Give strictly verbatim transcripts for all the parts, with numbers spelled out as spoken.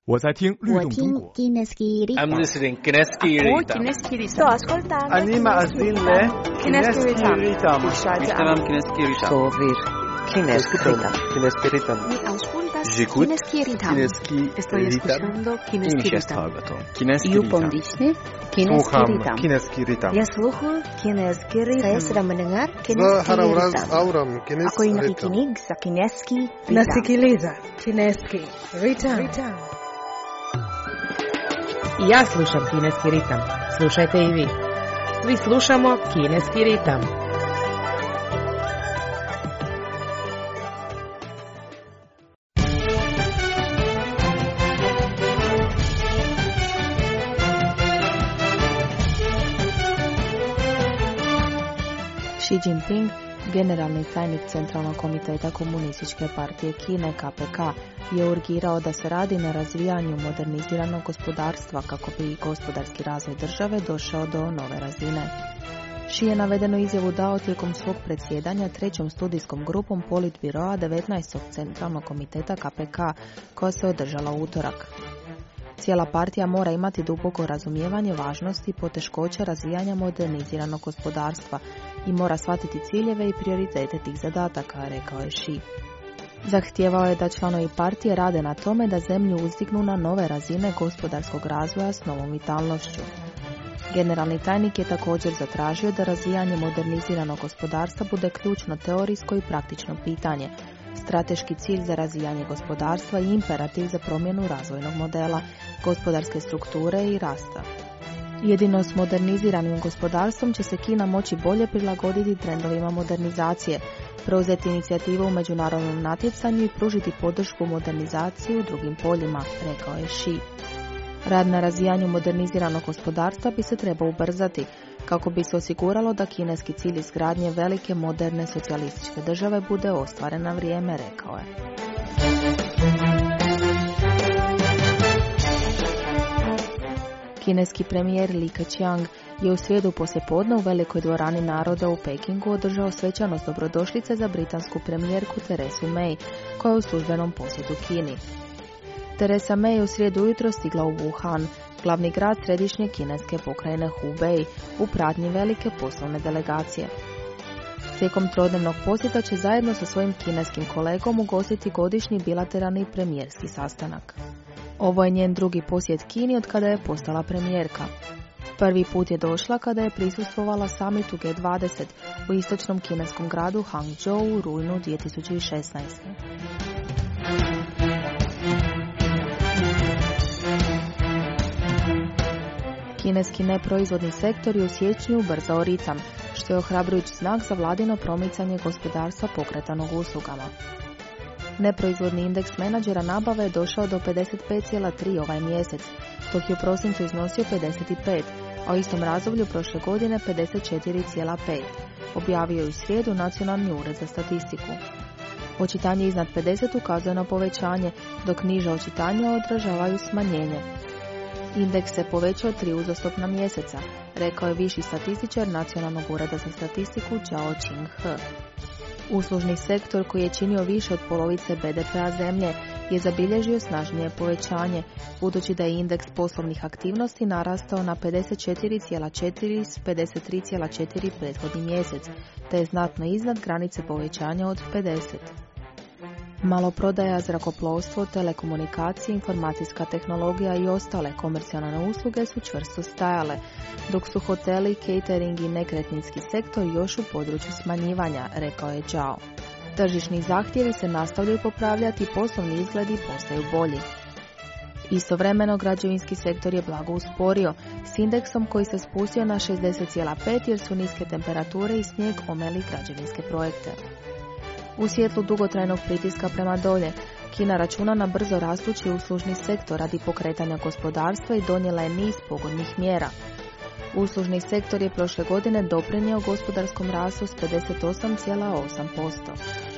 我在听律动中国。 I'm listening Kineski Ritam. Sto ascoltando. Anima azille Kineski Ritam. Ishtaram Kineski Ritam. Sovir Kineski Ritam. Kineski Ritam. Mi auscultas J'écoute Kineski Ritam. Kineski Estoy escuchando Kineski Ritam. Kineski You Ritam. pondisne Kineski Sluham Ritam. Kineski Ritam. Ya sluhu Kineski Ritam. Saya sedang mendengar Za Kineski harawraz Ritam. auram Ako Kineski yung Ritam. nakikinig sa Kineski Ritam. Nasikiliza Kineski Ritam. I ja slušam kineski ritam. Slušajte i vi. Svi slušamo kineski ritam. Xi Jinping, generalni tajnik Centralnog komiteta Komunističke partije Kine K P K, je urgirao da se radi na razvijanju moderniziranog gospodarstva kako bi gospodarski razvoj države došao do nove razine. Xi je navedenu izjavu dao tijekom svog predsjedanja trećom studijskom grupom Politbiroa devetnaestog Centralnog komiteta K P K koja se održala u utorak. Cijela partija mora imati duboko razumijevanje važnosti i poteškoća razvijanja moderniziranog gospodarstva i mora shvatiti ciljeve i prioritete tih zadataka, rekao je Xi. Zahtijevao je da članovi partije rade na tome da zemlju uzdignu na nove razine gospodarskog razvoja s novom vitalnošću. Generalni tajnik je također zatražio da razvijanje moderniziranog gospodarstva bude ključno teorijsko i praktično pitanje, strateški cilj za razvijanje gospodarstva i imperativ za promjenu razvojnog modela, gospodarske strukture i rasta. Jedino s moderniziranim gospodarstvom će se Kina moći bolje prilagoditi trendovima modernizacije, preuzeti inicijativu u međunarodnom natjecanju i pružiti podršku modernizaciji u drugim poljima, rekao je Xi. Rad na razvijanju moderniziranog gospodarstva bi se trebao ubrzati, kako bi se osiguralo da kineski cilj izgradnje velike moderne socijalističke države bude ostvaren na vrijeme, rekao je. Kineski premijer Li Keqiang je u srijedu poslijepodne u velikoj dvorani naroda u Pekingu održao svečanost dobrodošlice za britansku premijerku Teresu May, koja je u službenom posjetu Kini. Teresa May je u srijedu ujutro stigla u Wuhan, glavni grad središnje kineske pokrajine Hubei, u pratnji velike poslovne delegacije. Tijekom trodnevnog posjeta će zajedno sa svojim kineskim kolegom ugostiti godišnji bilateralni premijerski sastanak. Ovo je njen drugi posjet Kini od kada je postala premijerka. Prvi put je došla kada je prisustvovala samitu G dvadeset u istočnom kineskom gradu Hangzhou u rujnu dvije tisuće šesnaeste. Kineski neproizvodni sektor je u siječnju ubrzao ritam, što je ohrabrujući znak za vladino promicanje gospodarstva pokretanog uslugama. Neproizvodni indeks menadžera nabave je došao do pedeset pet zarez tri ovaj mjesec, dok je u prosincu iznosio pedeset pet, a u istom razdoblju prošle godine pedeset četiri zarez pet, objavio je u srijedu Nacionalni ured za statistiku. Očitanje iznad pedeset ukazuje na povećanje, dok niža očitanja odražavaju smanjenje. Indeks se povećao tri uzastopna mjeseca, rekao je viši statističar Nacionalnog ureda za statistiku Zhao Qinghe. Uslužni sektor, koji je činio više od polovice B D P-a zemlje, je zabilježio snažnije povećanje, budući da je indeks poslovnih aktivnosti narastao na pedeset četiri zarez četiri s pedeset tri zarez četiri prethodni mjesec, te je znatno iznad granice povećanja od pedeset. Maloprodaja, zrakoplovstvo, telekomunikacije, informacijska tehnologija i ostale komercijalne usluge su čvrsto stajale, dok su hoteli, catering i nekretninski sektor još u području smanjivanja, rekao je Zhao. Tržišni zahtjevi se nastavljaju popravljati i poslovni izgledi postaju bolji. Istovremeno građevinski sektor je blago usporio, s indeksom koji se spustio na šezdeset zarez pet jer su niske temperature i snijeg omeli građevinske projekte. U svjetlu dugotrajnog pritiska prema dolje, Kina računa na brzo rastući uslužni sektor radi pokretanja gospodarstva i donijela je niz pogodnih mjera. Uslužni sektor je prošle godine doprinio gospodarskom rastu s pedeset osam zarez osam posto.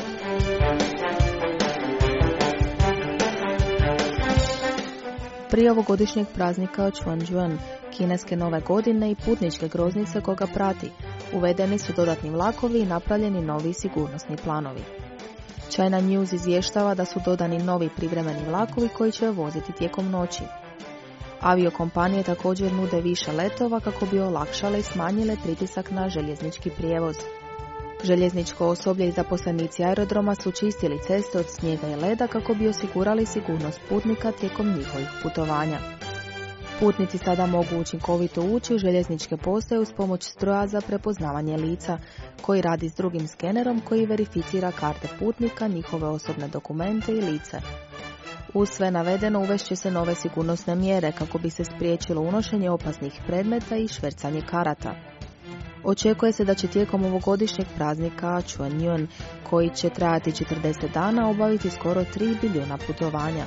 Prije ovogodišnjeg praznika Chuanjuan, kineske nove godine i putničke groznice koga prati, uvedeni su dodatni vlakovi i napravljeni novi sigurnosni planovi. China News izvještava da su dodani novi privremeni vlakovi koji će voziti tijekom noći. Aviokompanije također nude više letova kako bi olakšale i smanjile pritisak na željeznički prijevoz. Željezničko osoblje i zaposlenici aerodroma su čistili ceste od snijega i leda kako bi osigurali sigurnost putnika tijekom njihovih putovanja. Putnici sada mogu učinkovito ući u željezničke postaje uz pomoć stroja za prepoznavanje lica, koji radi s drugim skenerom koji verificira karte putnika, njihove osobne dokumente i lice. Uz sve navedeno uvešće se nove sigurnosne mjere kako bi se spriječilo unošenje opasnih predmeta i švercanje karata. Očekuje se da će tijekom ovogodišnjeg praznika Chuanyuan, koji će trajati četrdeset dana, obaviti skoro tri bilijuna putovanja.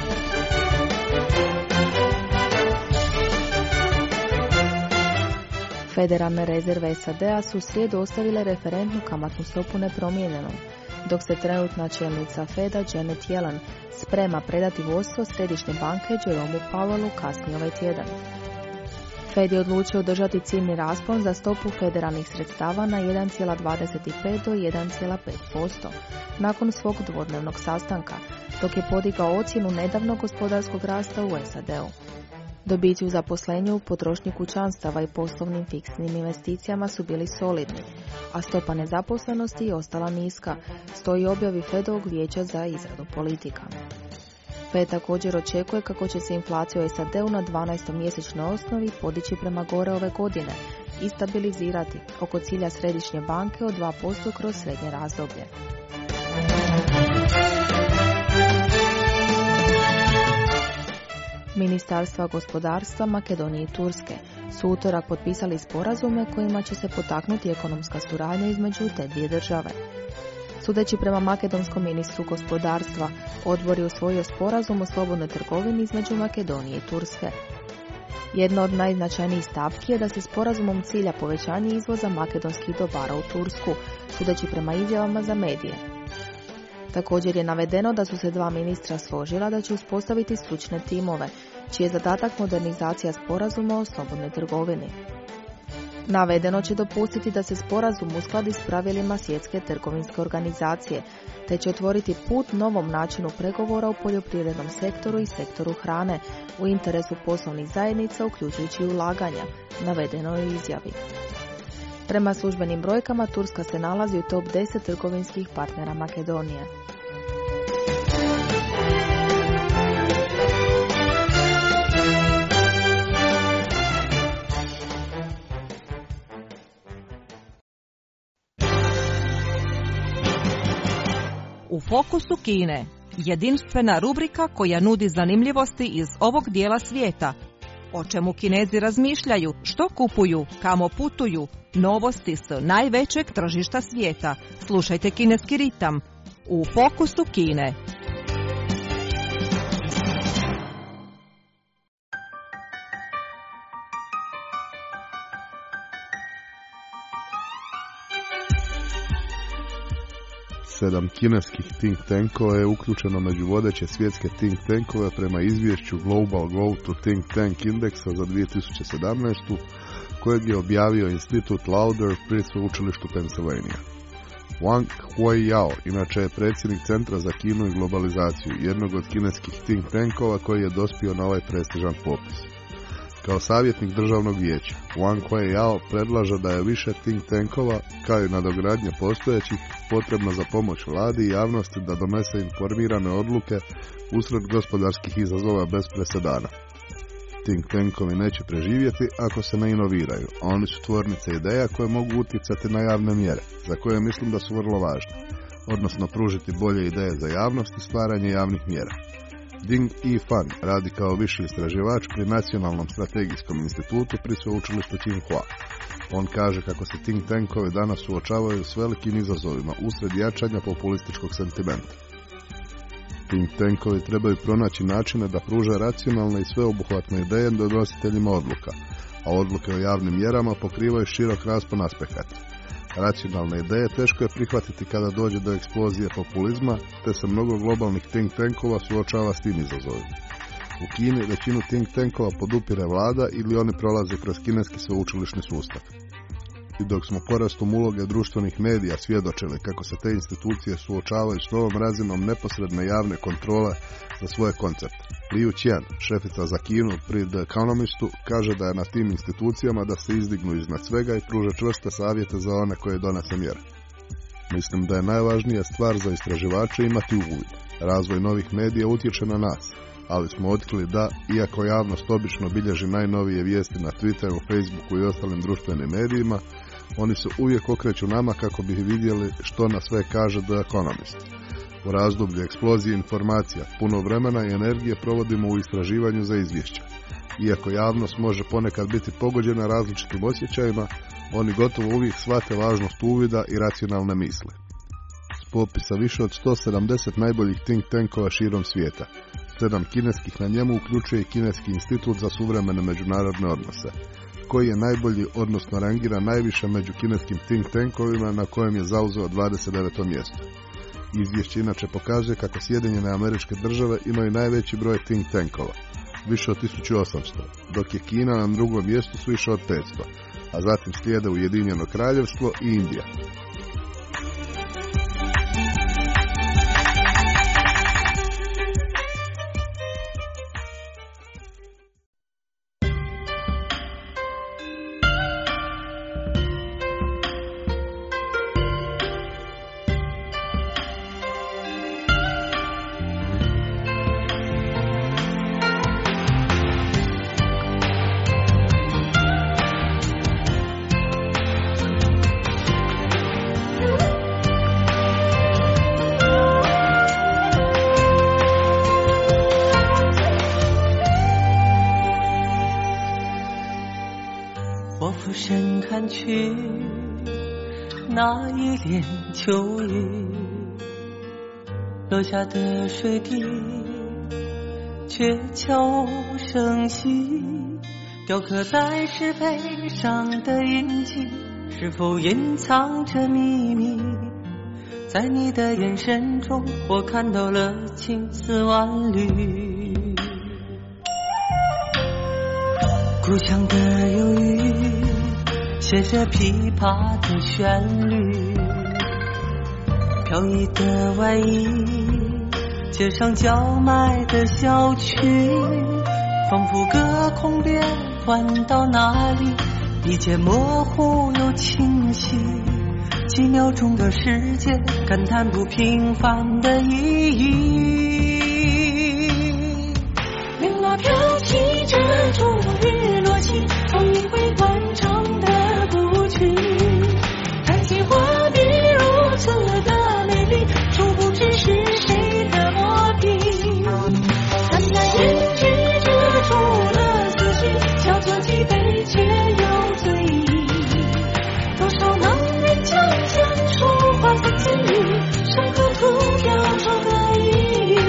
Federalne rezerve S A D-a su u srijedu ostavile referentnu kamatnu stopu nepromijenjenom, dok se trenutna čelnica Feda Janet Yellen sprema predati vodstvo Središnje banke Jerome Powellu kasnije ovaj tjedan. Fed je odlučio održati ciljni raspon za stopu federalnih sredstava na jedan zarez dvadeset pet do jedan zarez pet posto nakon svog dvodnevnog sastanka, dok je podigao ocjenu nedavnog gospodarskog rasta u S A D-u. Dobici u zaposlenju, potrošnji kućanstava i poslovnim fiksnim investicijama su bili solidni, a stopa nezaposlenosti je ostala niska, stoji objavi Fedovog vijeća za izradu politika. Fed također očekuje kako će se inflacija u S A D-u na dvanaestomjesečnoj osnovi podići prema gore ove godine i stabilizirati oko cilja Središnje banke od dva posto kroz srednje razdoblje. Ministarstva gospodarstva Makedonije i Turske su utorak potpisali sporazume kojima će se potaknuti ekonomska suradnja između te dvije države. Sudeći prema makedonskom ministru gospodarstva, odbor je usvojio sporazum o slobodnoj trgovini između Makedonije i Turske. Jedna od najznačajnijih stavki je da se sporazumom cilja povećanje izvoza makedonskih dobara u Tursku, sudeći prema izjavama za medije. Također je navedeno da su se dva ministra složila da će uspostaviti stručne timove, čiji je zadatak modernizacija sporazuma o slobodnoj trgovini. Navedeno će dopustiti da se sporazum uskladi s pravilima Svjetske trgovinske organizacije, te će otvoriti put novom načinu pregovora u poljoprivrednom sektoru i sektoru hrane u interesu poslovnih zajednica, uključujući ulaganja, navedeno je u izjavi. Prema službenim brojkama, Turska se nalazi u top deset trgovinskih partnera Makedonije. U fokusu Kine, jedinstvena rubrika koja nudi zanimljivosti iz ovog dijela svijeta. O čemu Kinezi razmišljaju, što kupuju, kamo putuju, novosti s najvećeg tržišta svijeta. Slušajte Kineski ritam u fokusu Kine. Sedam kineskih think tankova je uključeno među vodeće svjetske think tankove prema izvješću Global Go to Think Tank Indexa za dvije tisuće sedamnaestu kojeg je objavio institut Lauder pri sveučilištu Pennsylvania. Wang Huiyao inače je predsjednik Centra za Kinu i globalizaciju, jednog od kineskih think tankova koji je dospio na ovaj prestižan popis. Kao savjetnik državnog vijeća, Wang Huiyao predlaže da je više think tankova, kao i nadogradnje postojećih, potrebno za pomoć vladi i javnosti da donese informirane odluke usred gospodarskih izazova bez presedana. Think tankovi neće preživjeti ako se ne inoviraju, a oni su tvornice ideja koje mogu utjecati na javne mjere, za koje mislim da su vrlo važne, odnosno pružiti bolje ideje za javnost i stvaranje javnih mjera. Ding Yifan radi kao viši istraživač pri Nacionalnom strategijskom institutu pri sveučilištu Tsinghua. On kaže kako se think tankovi danas suočavaju s velikim izazovima usred jačanja populističkog sentimenta. Think tankovi trebaju pronaći načine da pruže racionalne i sveobuhvatne ideje donositeljima odluka, a odluke o javnim mjerama pokrivaju širok raspon aspekata. Racionalne ideje teško je prihvatiti kada dođe do eksplozije populizma, te se mnogo globalnih think tankova suočava s tim izazovima. U Kini većinu think tankova podupire vlada ili oni prolaze kroz kineski sveučilišni sustav. i dok smo porastom uloge društvenih medija svjedočili kako se te institucije suočavaju s novom razinom neposredne javne kontrole za svoje koncerte. Liu Qian, šefica za Kinu pri The Economistu, kaže da je na tim institucijama da se izdignu iznad svega i pruže čvrste savjete za one koje donose mjere. Mislim da je najvažnija stvar za istraživače imati uvid. Razvoj novih medija utječe na nas, ali smo otkrili da, iako javnost obično bilježi najnovije vijesti na Twitteru, Facebooku i ostalim društvenim medijima, oni se uvijek okreću nama kako bi vidjeli što na sve kaže The Economist. U razdoblju eksplozije informacija, puno vremena i energije provodimo u istraživanju za izvješća. Iako javnost može ponekad biti pogođena različitim osjećajima, oni gotovo uvijek shvate važnost uvida i racionalne misli. S popisa više od sto sedamdeset najboljih think tankova širom svijeta, sedam kineskih na njemu uključuje i Kineski institut za suvremene međunarodne odnose, koji je najbolji, odnosno rangira najviše među kineskim think tankovima, na kojem je zauzeo dvadeset deveto mjesto. Izvješće inače pokazuje kako Sjedinjene Američke Države imaju najveći broj think tankova, više od tisuću osamsto, dok je Kina na drugom mjestu s više od petsto, a zatim slijede Ujedinjeno Kraljevstvo i Indija. 那一帘秋雨，落下的水滴却悄无声息，雕刻在石碑上的印记，是否隐藏着秘密？在你的眼神中，我看到了青丝万缕。故乡的忧郁，写着琵琶的旋律，飘逸的外衣，街上叫卖的小曲，仿佛隔空变换到哪里，一切模糊又清晰，几秒钟的时间，感叹不平凡的意义。铃拉飘起这种日落起，风一回惯常的舞曲，看见画面如此的美丽，殊不知是谁的磨皮。淡淡胭脂遮住了思绪，小酒几杯却有醉意。多少男人将相说话三千语，伤口涂掉出的意义。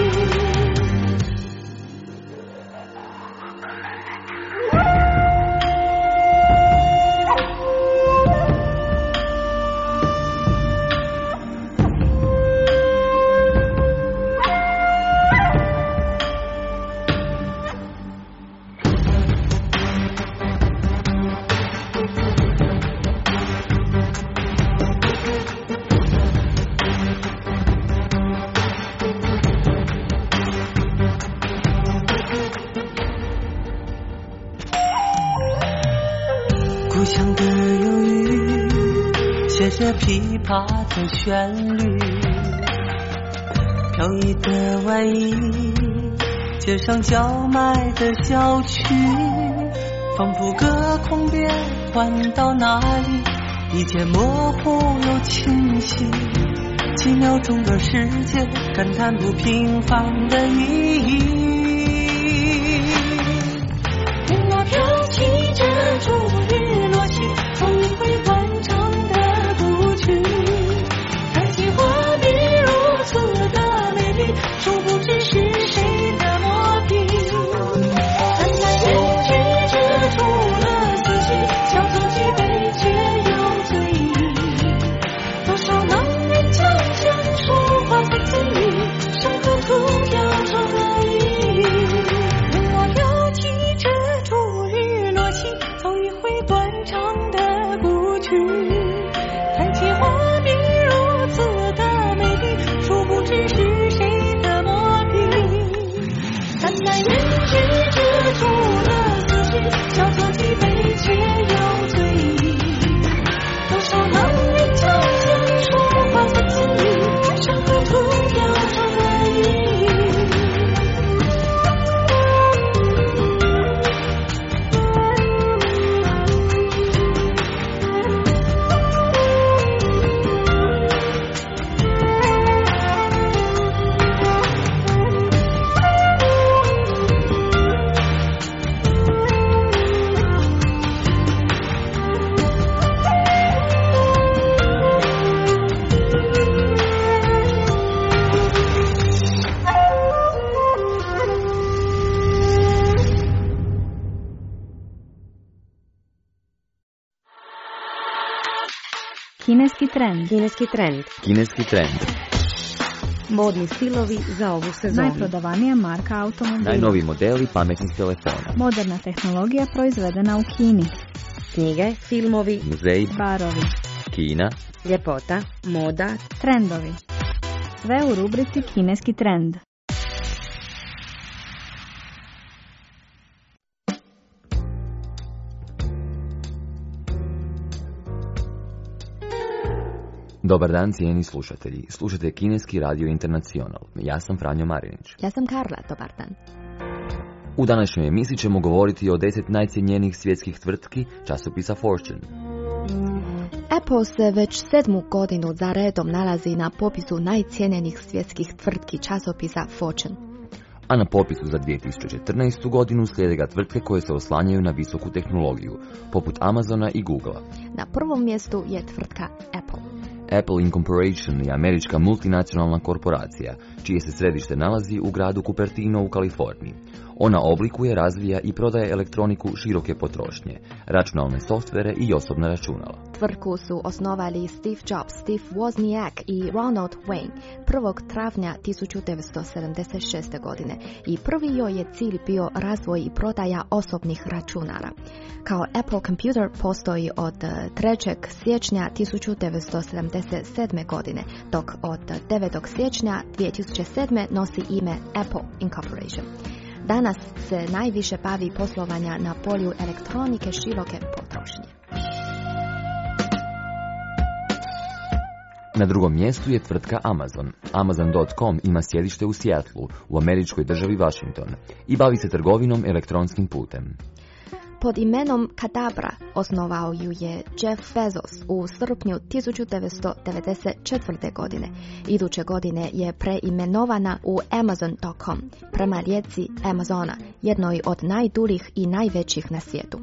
故乡的忧郁，写着琵琶的旋律，飘逸的外衣，街上叫卖的小曲，仿佛隔空变换到哪里，一切模糊又清晰，几秒钟的时间，感叹不平凡的意义。铃拉飘起这种日落起，风一回惯常的舞曲，看见画面如此的美丽，殊不知是谁的磨皮。淡淡胭脂遮住了思绪，小酒几杯却有醉意。多少男人将相说话三千语，伤口涂掉出的意义。 Kineski trend. Kineski trend. Kineski trend. Modni stilovi za ovu sezonu. Najprodavanija marka automobila. Najnoviji modeli pametnih telefona. Moderna tehnologija proizvedena u Kini. Knjige, filmovi, muzeji, barovi, Kina, ljepota, moda, trendovi. Sve u rubrici Kineski trend. Dobar dan, cijeni slušatelji. Slušate Kineski radio Internacional. Ja sam Franjo Marinić. Ja sam Karla, dobar dan. U današnjoj emisiji ćemo govoriti o deset najcjenjenijih svjetskih tvrtki časopisa Fortune. Apple se već sedmu godinu za redom nalazi na popisu najcijenjenijih svjetskih tvrtki časopisa Fortune. A na popisu za dvije tisuće četrnaestu. godinu slijede ga tvrtke koje se oslanjaju na visoku tehnologiju, poput Amazona i Googlea. Na prvom mjestu je tvrtka Apple. Apple Incorporation je američka multinacionalna korporacija, čije se središte nalazi u gradu Cupertino u Kaliforniji. Ona oblikuje, razvija i prodaje elektroniku široke potrošnje, računalne softvere i osobna računala. Tvrtku su osnovali Steve Jobs, Steve Wozniak i Ronald Wayne prvog travnja tisuću devetsto sedamdeset šeste. godine i prvi joj je cilj bio razvoj i prodaja osobnih računara. Kao Apple Computer postoji od trećeg siječnja tisuću devetsto sedamdeset sedme. godine, dok od devetog siječnja dvije tisuće sedme. nosi ime Apple Incorporation. Danas se najviše bavi poslovanja na polju elektronike široke potrošnje. Na drugom mjestu je tvrtka Amazon. Amazon dot com ima sjedište u Seattlu, u američkoj državi Washington, i bavi se trgovinom elektronskim putem. Pod imenom Kadabra osnovao ju je Jeff Bezos u srpnju tisuću devetsto devedeset četvrte. godine. Iduće godine je preimenovana u Amazon dot com, prema rijeci Amazona, jednoj od najduljih i najvećih na svijetu.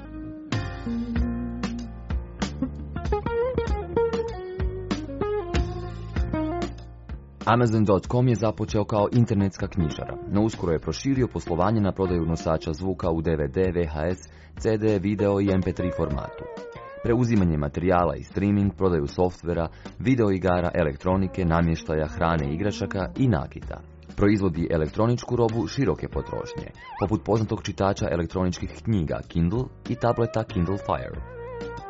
Amazon dot com je započeo kao internetska knjižara, no uskoro je proširio poslovanje na prodaju nosača zvuka u D V D, V H S, C D, video i M P tri formatu. Preuzimanje materijala i streaming, prodaju softvera, video igara, elektronike, namještaja, hrane, igračaka i nakita. Proizvodi elektroničku robu široke potrošnje, poput poznatog čitača elektroničkih knjiga Kindle i tableta Kindle Fire.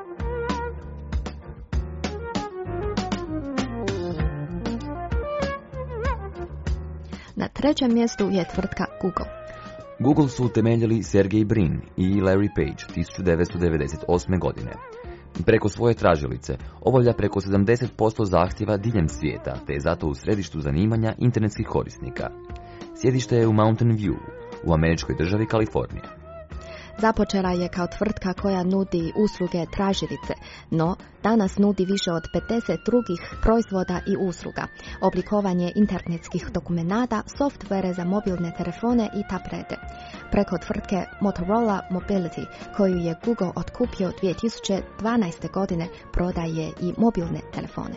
Na trećem mjestu je tvrtka Google. Google su utemeljili Sergey Brin i Larry Page tisuću devetsto devedeset osme. godine. Preko svoje tražilice obavlja preko sedamdeset posto zahtjeva diljem svijeta, te je zato u središtu zanimanja internetskih korisnika. Sjedište je u Mountain View, u američkoj državi Kalifornija. Započela je kao tvrtka koja nudi usluge tražilice, no danas nudi više od pedeset drugih proizvoda i usluga, oblikovanje internetskih dokumenata, softvere za mobilne telefone i tablete. Preko tvrtke Motorola Mobility, koju je Google otkupio dvije tisuće dvanaeste. godine, prodaje i mobilne telefone.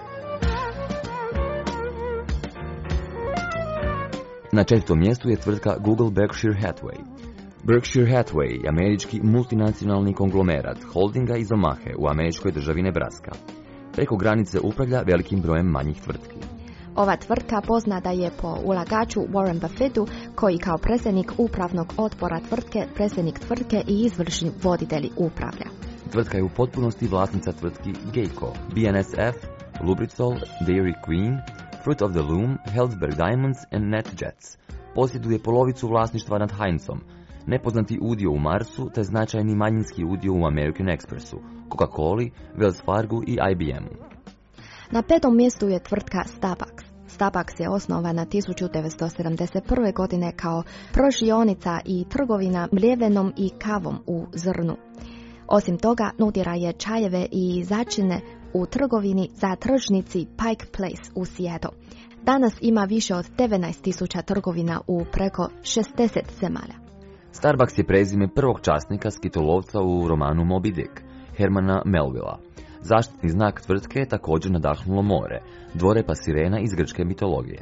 Na četvrtom mjestu je tvrtka Google Berkshire Hathaway. Berkshire Hathaway je američki multinacionalni konglomerat holdinga iz Omahe u američkoj državi Nebraska. Preko granice upravlja velikim brojem manjih tvrtki. Ova tvrtka poznata je po ulagaču Warren Buffettu, koji kao predsjednik upravnog odbora tvrtke, predsjednik tvrtke i izvršni voditelj upravlja. Tvrtka je u potpunosti vlasnica tvrtki Geico, B N S F, Lubrizol, Dairy Queen, Fruit of the Loom, Helzberg Diamonds and NetJets. Posjeduje polovicu vlasništva nad Heinzom, nepoznati udio u Marsu te značajni manjinski udio u American Expressu, Coca-Coli, Wells Fargo i I B M-u. Na petom mjestu je tvrtka Starbucks. Starbucks je osnovana tisuću devetsto sedamdeset prve. godine kao pržionica i trgovina mljevenom i kavom u zrnu. Osim toga, nudira je čajeve i začine u trgovini za tržnici Pike Place u Seattle. Danas ima više od devetnaest tisuća trgovina u preko šezdeset zemalja. Starbucks je prezime prvog časnika skitolovca u romanu Moby Dick, Hermana Melvilla. Zaštitni znak tvrtke je također nadahnulo more, dvorepa sirena iz grčke mitologije.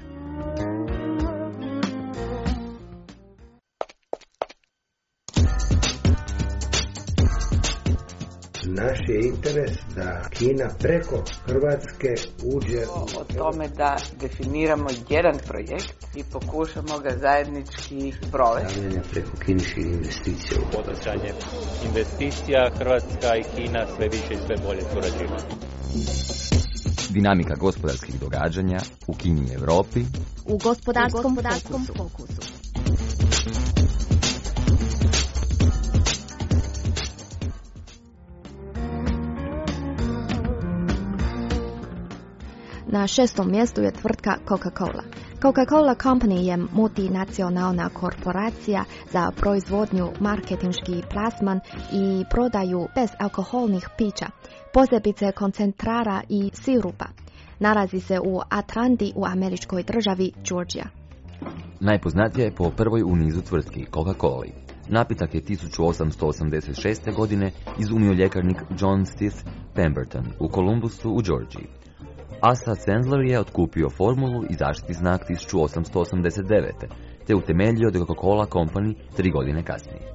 Naš je interes da Kina preko Hrvatske uđe u... O tome da definiramo jedan projekt i pokušamo ga zajednički provesti. Stavljanje preko kineskih investicija. Poticanje investicija, Hrvatska i Kina sve više i sve bolje surađuju. Dinamika gospodarskih događanja u Kini i Europi u gospodarskom, u gospodarskom fokusu. fokusu. Na šestom mjestu je tvrtka Coca-Cola. Coca-Cola Company je multinacionalna korporacija za proizvodnju, marketinški plasman i prodaju bezalkoholnih pića, posebice koncentrara i sirupa. Nalazi se u Atlanti u američkoj državi Georgia. Najpoznatija je po prvoj u nizu tvrtki Coca-Coli. Napitak je tisuću osamsto osamdeset šeste. godine izumio ljekarnik John Stith Pemberton u Columbusu u Georgiji. Asa Sandler je otkupio formulu i zaštitni znak tisuću osamsto osamdeset devete. te utemeljio The Coca-Cola Company tri godine kasnije.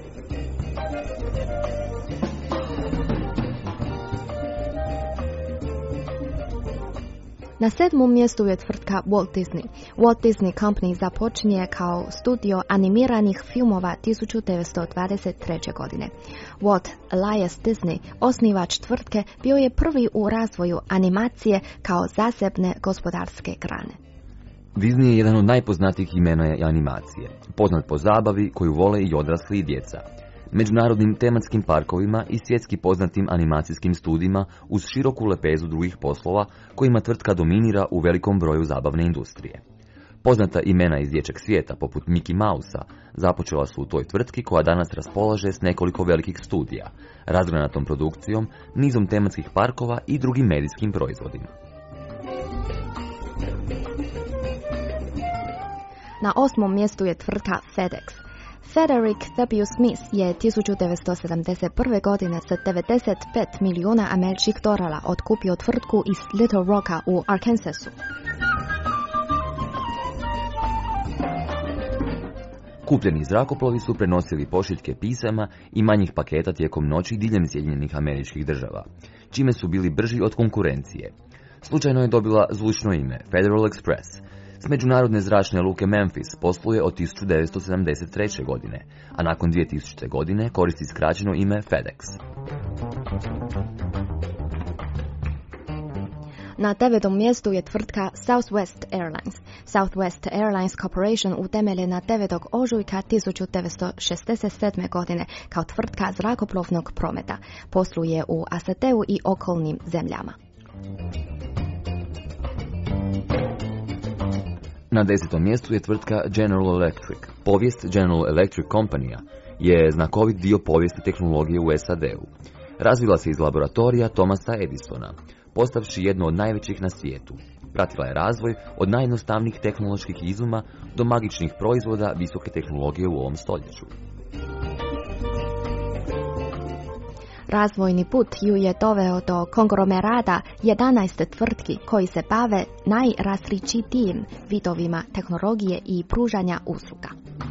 Na sedmom mjestu je tvrtka Walt Disney. Walt Disney Company započinje kao studio animiranih filmova tisuću devetsto dvadeset treće. godine. Walt Elias Disney, osnivač tvrtke, bio je prvi u razvoju animacije kao zasebne gospodarske grane. Disney je jedan od najpoznatijih imena animacije, poznat po zabavi koju vole i odrasli i djeca, međunarodnim tematskim parkovima i svjetski poznatim animacijskim studijima uz široku lepezu drugih poslova kojima tvrtka dominira u velikom broju zabavne industrije. Poznata imena iz dječjeg svijeta, poput Mickey Mousea, započela su u toj tvrtki koja danas raspolaže s nekoliko velikih studija, razgranatom produkcijom, nizom tematskih parkova i drugim medijskim proizvodima. Na osmom mjestu je tvrtka FedEx. Frederick W. Smith je tisuću devetsto sedamdeset prve. godine sa devedeset pet milijuna američkih dolara otkupio tvrtku iz Little Rocka u Arkansasu. Kupljeni zrakoplovi su prenosili pošiljke pisama i manjih paketa tijekom noći diljem Sjedinjenih Američkih Država, čime su bili brži od konkurencije. Slučajno je dobila zvučno ime Federal Express. S međunarodne zračne luke Memphis posluje od tisuću devetsto sedamdeset treće. godine, a nakon dvije tisućite. godine koristi skraćeno ime FedEx. Na devetom mjestu je tvrtka Southwest Airlines. Southwest Airlines Corporation utemeljena devetog ožujka tisuću devetsto šezdeset sedme. godine kao tvrtka zrakoplovnog prometa. Posluje u A S A-u i okolnim zemljama. Na desetom mjestu je tvrtka General Electric. Povijest General Electric Company je znakovit dio povijesti tehnologije u S A D-u. Razvila se iz laboratorija Thomasa Edisona, postavši jednu od najvećih na svijetu. Pratila je razvoj od najjednostavnijih tehnoloških izuma do magičnih proizvoda visoke tehnologije u ovom stoljeću. Razvojni put ju je doveo do konglomerata jedanaest tvrtki koji se bave najrazličitijim vidovima tehnologije i pružanja usluga.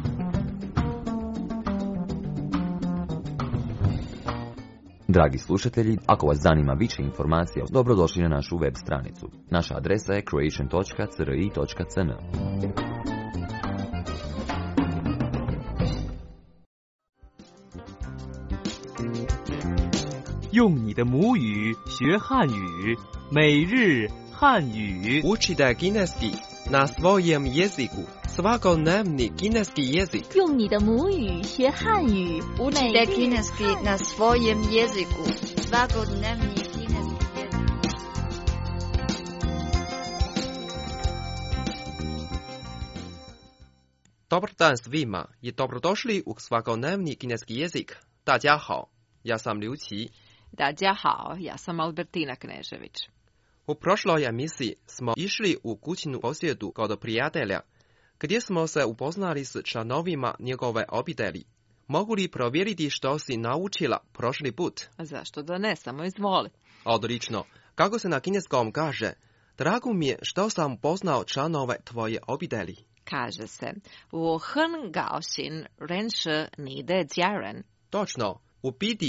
Dragi slušatelji, ako vas zanima više informacija, dobrodošli na našu web stranicu. Naša adresa je croatian dot c r i dot c n. 用你的母语学汉语，每日汉语。 Učite kineski na svojem jeziku. Svakodnevni kineski jezik. 用你的母语学汉语。 Učite kineski na svojem jeziku. Svakodnevni kineski jezik. Dobar dan svima i dobrodošli u svakodnevni kineski jezik. 大家好, ja sam Liu Qi. 大家好, ja sam Albertina Knežević. U prošloj emisiji smo išli u kućnu posjetu kod prijatelja, gdje smo se upoznali s članovima njegove obitelji. Mogu li provjeriti što si naučila prošli put? Zašto da ne, samo izvoli. Odlično. Kako se na kineskom kaže, drago mi je što sam poznao članove tvoje obitelji. Kaže se, 我很高兴认识你的家人. Točno. U biti,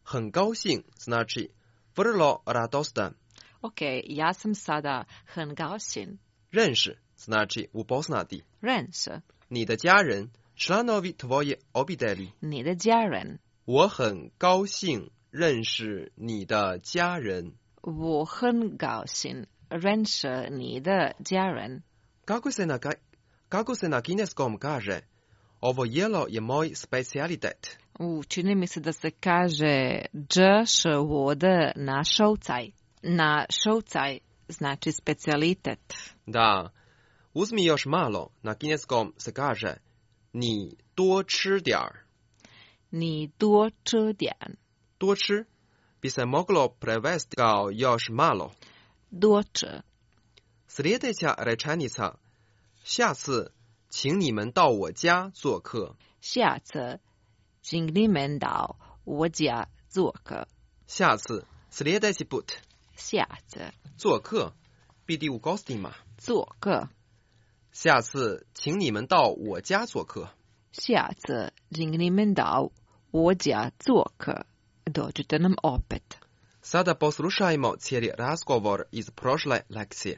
很高兴 znači vrlo radostan. Ok, ja sam sada 很高兴. 认识 znači upoznati. 认识. 你的家人 članovi tvoje obitelji. 你的家人. 我很高兴认识你的家人。 我很高兴认识你的家人。 Kako se na, kako se na kineskom kaže? Ovo jelo je moj specijalitet. U, čini mi se da se kaže dž š vode na šoucaj. Na šoucaj znači specijalitet. Da, uzmi još malo. Na kineskom se kaže ni 多吃点儿。 你多吃点。 多吃 bi se moglo prevesti kao još malo. 多吃。 Sljedeća rečenica 下次请你们到我家做客。 下次请你们到我家做客。 下次 sljedeći put. 下次。 做客 biti u gostima. 做客。 下次请你们到我家做客。 下次请你们到我家做客. Dođite nam opet. Sada poslušajmo cijeli razgovor iz prošle lekcije.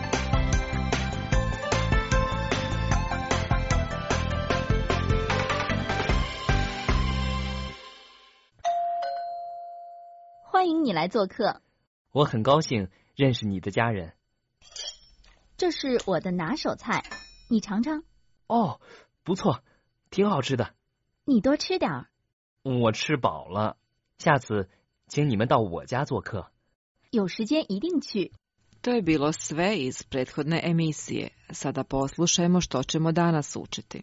欢迎你来做客。 我很高兴认识你的家人。 这是我的拿手菜，你尝尝。 哦，不错，挺好吃的。 你多吃点儿。 我吃饱了，下次请你们到我家做客。 有时间一定去。 To je bilo sve iz prethodne emisije. Sada poslušajmo što ćemo danas učiti.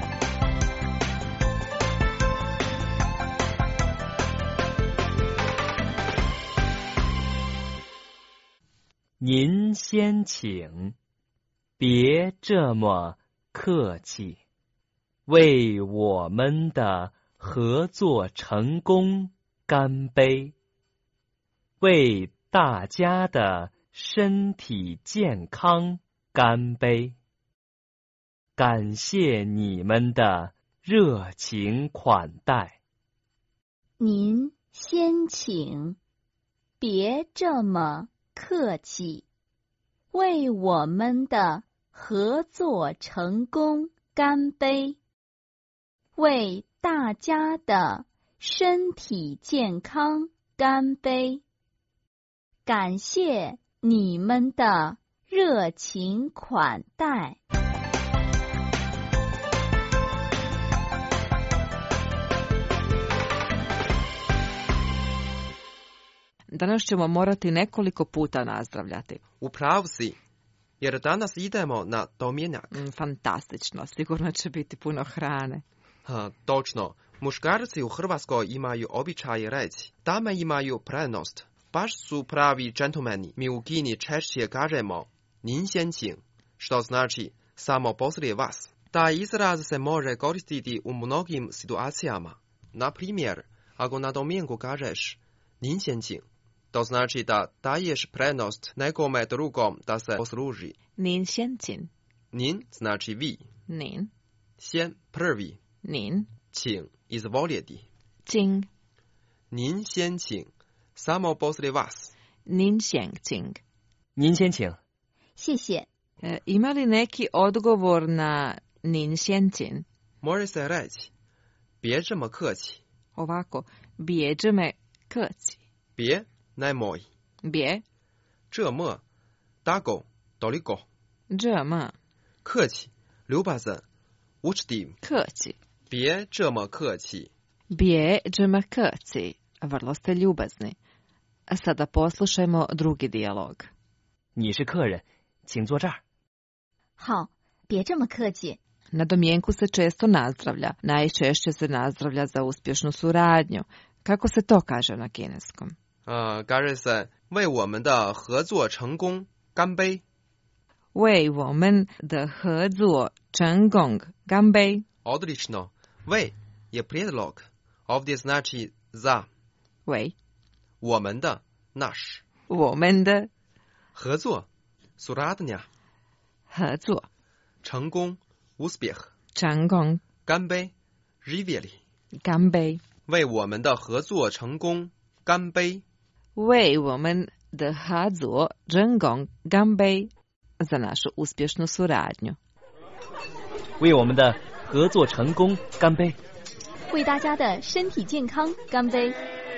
您先请，别这么客气，为我们的合作成功干杯，为大家的身体健康干杯，感谢你们的热情款待。 您先请，别这么客气，为我们的合作成功干杯，为大家的身体健康干杯，感谢你们的热情款待。 Danas ćemo morati nekoliko puta nazdravljati. U pravu si, jer danas idemo na domjenak. Mm, fantastično, sigurno će biti puno hrane. Ha, točno, muškarci u Hrvatskoj imaju običaj reći, dame imaju prednost, baš su pravi džentlmeni. Mi u Kini češće kažemo, nin先请, što znači samo poslije vas. Taj izraz se može koristiti u mnogim situacijama. Na primjer, ako na domjenku kažeš, nin 先请, to znači da daješ prednost nekome drugom da se posluži. Nin 先请. Nin znači vi. Nin. 先 prvi. Nin. 请 izvoljeti. 请. Nin 先请 samo poslije vas. Nin 先请. 您先请. 谢谢. E, ima li neki odgovor na nin 先请? Može se reći, 别这么客气. Ovako, 别这么客气. 别 nemoj. 别这么 tako toliko. 这么客气 ljubazan učtiv. 客气. 别这么客气. 别这么客气. Vrlo ste ljubazni. A sada poslušajmo drugi dijalog. 你是客人，请坐这儿。 好，别这么客气。 Na domjenku se često nazdravlja. Najčešće se nazdravlja za uspješnu suradnju. Kako se to kaže na kineskom? Uh, kaže se 为我们的合作成功干杯。 为我们的合作成功干杯。 Odlično. 为 je prijedlog. Ovdje znači za. 为我们的 naš. 我们的合作 suradnja. 合作成功 uspjeh. 成功干杯 živjeli. 干杯为我们的合作成功干杯。 为我们的合作成功干杯。Za našu uspješnu suradnju. 为我们的合作成功干杯。 为大家的身体健康干杯。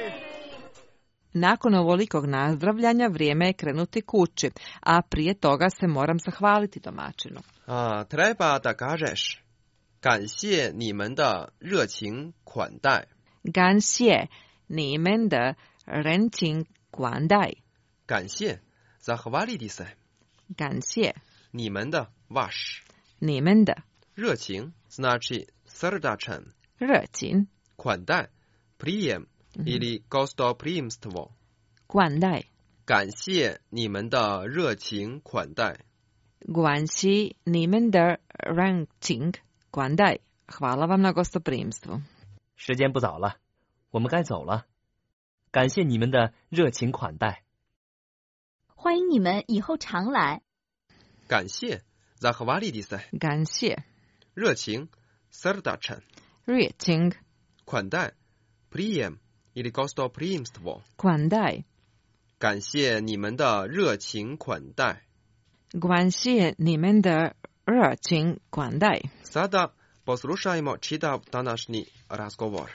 Nakon ovolikog nazdravljanja vrijeme je krenuti kući, a prije toga se moram zahvaliti domaćinu. A, treba da kažeš, 感谢你们的热情款待。 感谢你们的热情款待。 感谢 zahvaliti se。 感谢你们的 vaš。 你们的热情 znači srdačan。 热情款待 prijem ili gostoprimstvo。 款待。 感谢你们的热情款待。 感谢你们的热情款待。Hvala vam na gostoprimstvu。 时间不早了，我们该走了。感谢你们的热情款待。 欢迎你们以后常来。 感谢 zahvaliti se。 感谢。 热情 srdačan。 热情。 款待 prijem ili gostoprimstvo。 款待。 感谢你们的热情款待。 感谢你们的热情款待。 Sada poslušajmo čitav današnji razgovor。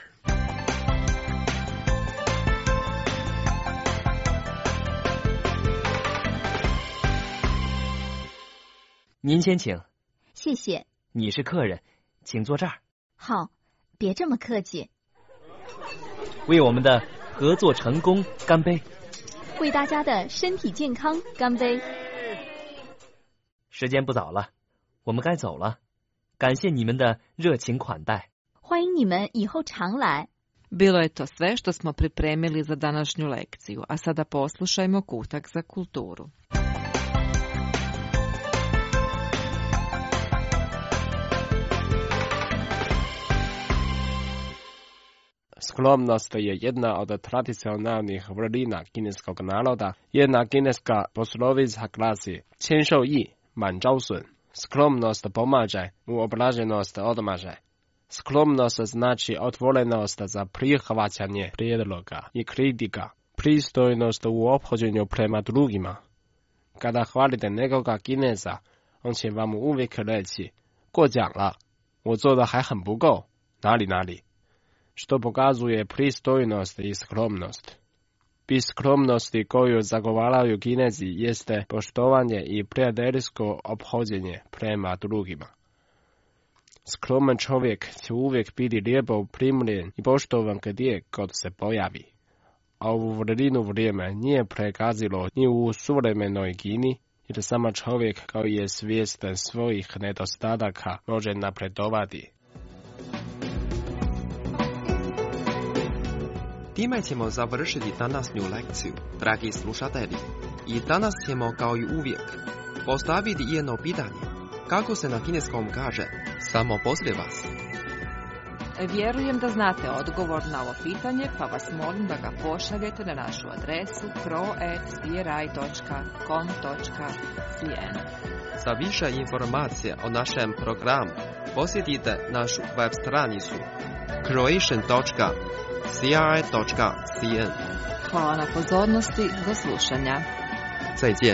您先请。 谢谢。 你是客人，请坐这儿。 好，别这么客气。 为我们的合作成功干杯。 为大家的身体健康干杯。 时间不早了，我们该走了。感谢你们的热情款待。 欢迎你们以后常来。 Bilo je to sve što smo pripremili za današnju lekciju, a sada poslušajmo kutak za kulturu. Skromnost je jedna od tradicionalnih vrlina kineskog naroda. Jedna kineska poslovica glasi: 谦受益，满招损. Skromnost pomaže, uobraženost odmaže. Skromnost znači otvorenost za prihvaćanje prijedloga i kritika, pristojnost u ophođenju prema drugima. Kada hvalite nekoga Kineza, on će vam uvijek reći: 过奖了，我做的还很不够，哪里哪里. Što pokazuje pristojnost i skromnost. Bi skromnosti koju zagovaraju Kinezi jeste poštovanje i prijateljsko ophođenje prema drugima. Skroman čovjek će uvijek biti lijepo primljen i poštovan gdje god se pojavi. A ovu vrlinu vrijeme nije pregazilo ni u suvremenoj Kini, jer sama čovjek koji je svjestan svojih nedostataka može napredovati. Time ćemo završiti današnju lekciju, dragi slušatelji. I danas ćemo, kao i uvijek, postaviti jedno pitanje. Kako se na kineskom kaže samo poslije vas? Vjerujem da znate odgovor na ovo pitanje, pa vas molim da ga pošaljete na našu adresu kro at c r i dot com dot c n. Za više informacija o našem programu posjetite našu web stranicu croatian dot c r i dot c n. Hvala na pozornosti, do slušanja. 再见。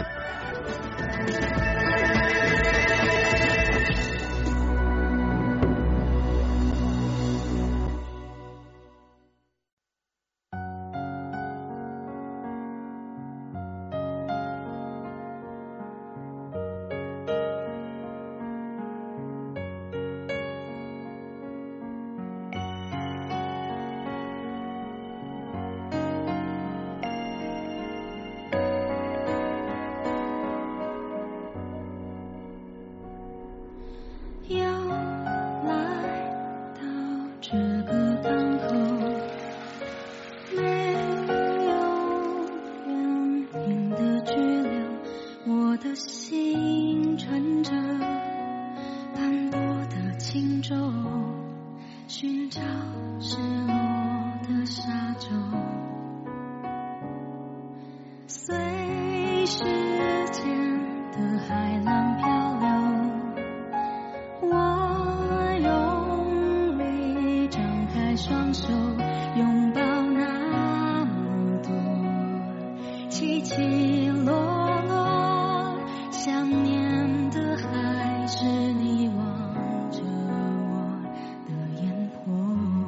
双手拥抱那么多起起落落，想念的还是你望着我的眼波。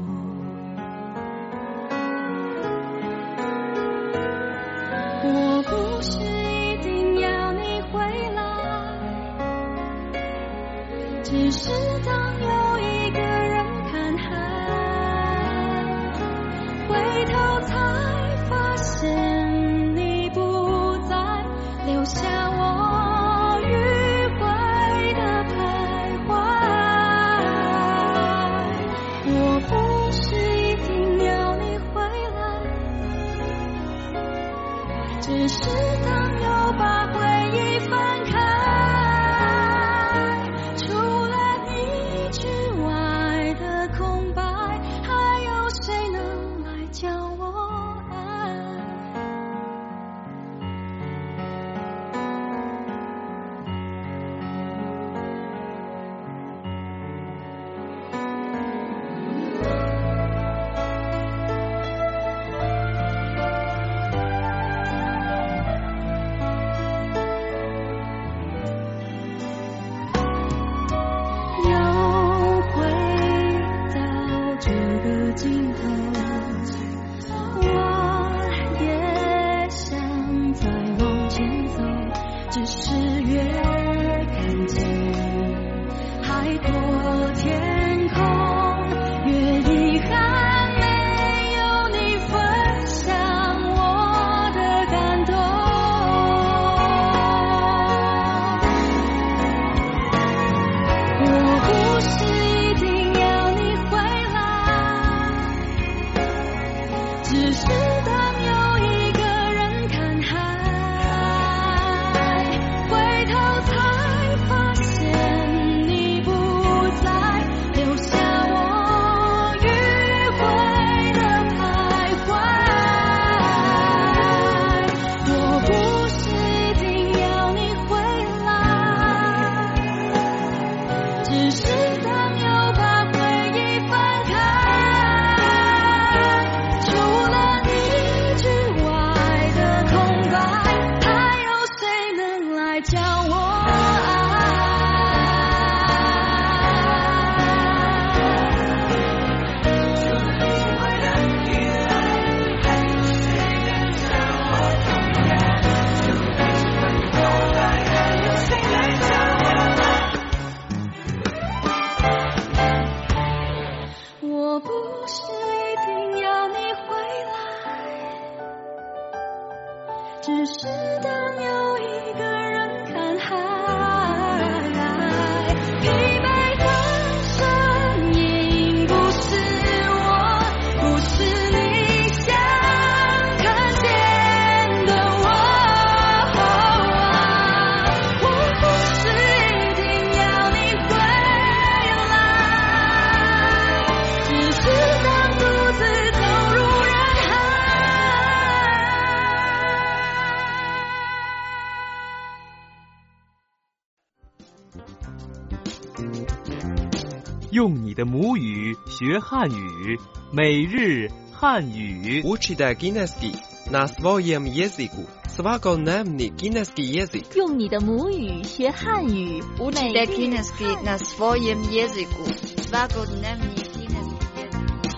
我不是一定要你回来，只是当有一个人看海，回头才发现你不在，留下我迂回的徘徊。我不是一定要你回来，只是当又把回忆翻开，除了你之外的空白，还有谁能来教我爱？又回到这个尽头，我也想再往前走，只是越看见海阔天空，越遗憾没有你分享我的感动。我不是一定要你回来，只是当有一个人看海，回头才发现你不在，留下我迂回的徘徊。我不是一定要你回来，只是当又把回忆翻开，除了你之外的空白，还有谁能来教我爱？我不是一定要你回来，只是当有一个人看海，疲惫的身影不是我，不是你想看见的我。我不是一定要你回来，只是当独自走入人海。 用你的母语学汉语，每日汉语。 Учите кінеський на своєму язику. Svakodnевний кінеський язик. 用你的母语学汉语， Учите кінеський на своєму язику. Svakodневний кінеський язик.